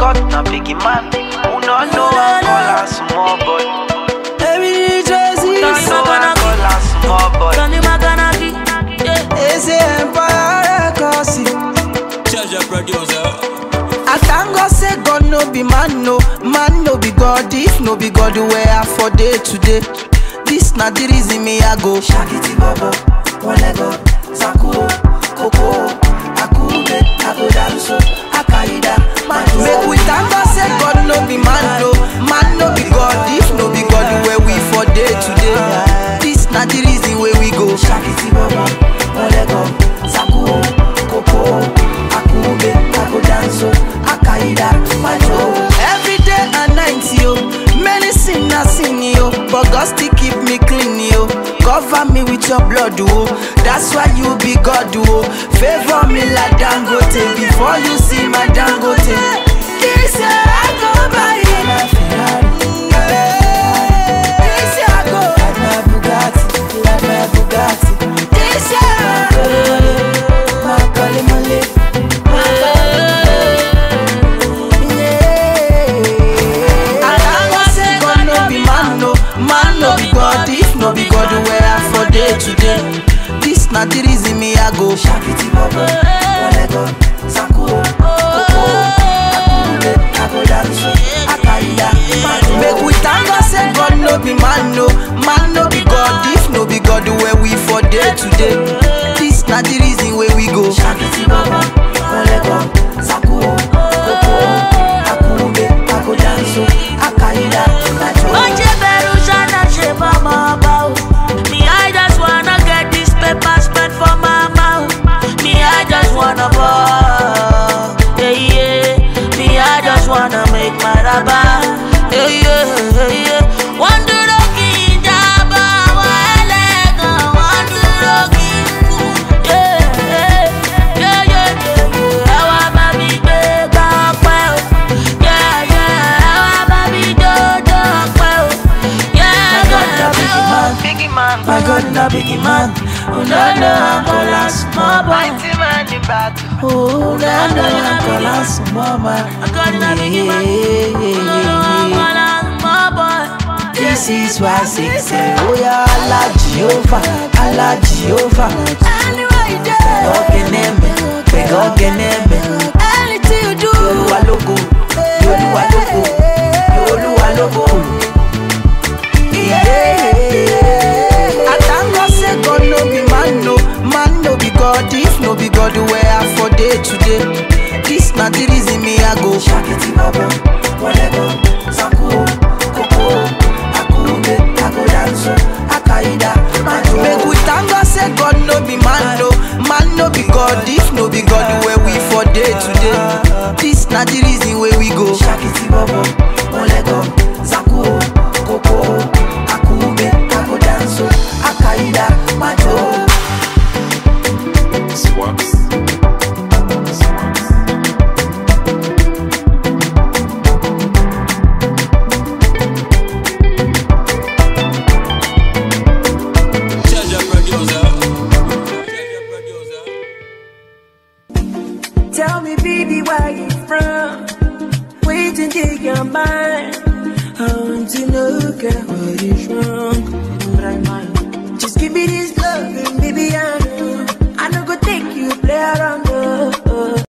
God na biggie man. Who no know I call her small boy. Every Jersey, Who no know I call her small boy. they say Empire Records. Treasure producer. I thank God say God no be man no be God. If no be God, where I for day today. This na the reason me I go Shakiti Bobo, Wolego, Sakuo, Koko, Akube, Agodanso, Akaida, Matu. Make we thank God say God no be man no be God. If no be God, where we for day today. This na the reason where we go Shakiti Bobo, Wolego, Sakuo, Koko, Akube, Agodanso, Akaida, Matu. Every day and night yo, many sinners sin yo, but God still keep me clean yo. Cover me with your blood oh, that's why you be God oh. Favor me like Dangote before you see my Dangote. This year I go buy my Ferrari. This year I go like my Bugatti, like my Bugatti. This year I go my Kalimale. No be God, if no be God, where I for day today. This not the reason me I go Shakiti Bobo, Wolego, Sakuo, Koko, Akube, Agodanso, Akaida, Matu. Make we thank God say God no be man no be God. If no be God, where we for day today. This not the reason where we go Shakiti Bobo, Wolego, Sakuo, Koko, Akube, Agodanso, Akaida, Matu. Me, I just wanna get this paper spent for my mouth. Me, I just wanna ball. Yeah, yeah. Me, I just wanna make my raba. Yeah, yeah, yeah. One do the king jaba, one leg, one do the king. Yeah, yeah, yeah, yeah, yeah. I want baby big up well. Yeah, yeah. I want baby do well. Biggie man, my God na biggie man. Oh no no, I'm calling small boy. mighty man in battle. Oh no no, I'm calling small man. I got it, I'm biggie man. This is why I say, oh yeah, Allah Jehovah. Anyway, anything you do, Yoluwa logo. I thank God say God no be man no be God. If no be God, where I for day today. This not the reason me I go Shakiti Bobo, Wolego, Sakuo, Koko, Akube, Agodanso, Akaida, Matu. Make we thank God say God no be man no be God. If no be God, where we for day today. This not the reason where we go Shakiti Bobo, Wolego, Sakuo, Koko, Akube, Agodanso, Akaida, Matu. Swaps. Treasure producer. Tell me, baby, where you from? Wait and take your mind. I want to know, girl, what is wrong? But I mind. Just give me this love, and baby, I know go take you, play around, girl.